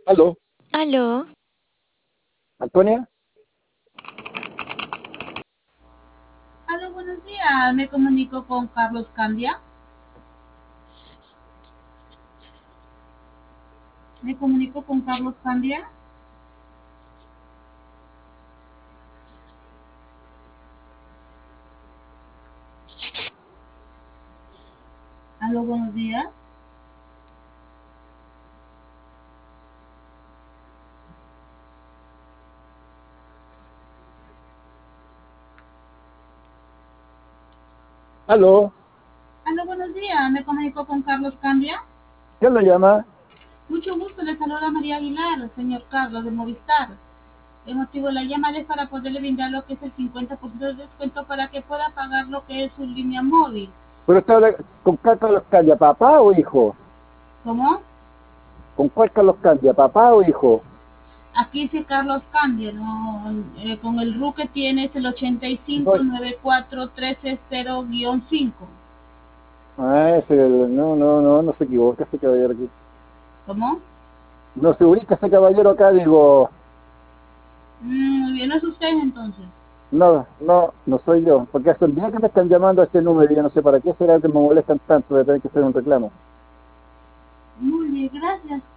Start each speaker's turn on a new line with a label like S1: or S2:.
S1: Aló,
S2: Aló,
S1: Antonia.
S3: Aló, buenos días. Me comunico con Carlos Candia. Me comunico con Carlos Candia. Aló, buenos días.
S1: Aló,
S3: Aló, buenos días. Me comunico con Carlos Candia.
S1: ¿quién lo llama?
S3: Mucho gusto. Le saluda María Aguilar, señor Carlos de Movistar. El motivo de la llamada es para poderle brindar lo que es el 50% de descuento para que pueda pagar lo que es su línea móvil.
S1: ¿Pero usted habla con cuál Carlos Candia, papá o hijo?
S3: ¿Cómo?
S1: ¿Con cuál Carlos Candia, papá o hijo?
S3: Aquí dice Carlos Candia, ¿no? Con el RU que tiene es el
S1: No,
S3: 859413-0-5.
S1: no se equivoca ese caballero aquí.
S3: ¿Cómo?
S1: No se ubica ese caballero acá, digo,
S3: Muy bien, ¿no es usted entonces?
S1: no soy yo, porque hace un día que me están llamando a este número y yo no sé para qué será que me molestan tanto de tener que hacer un reclamo.
S3: Muy bien, gracias.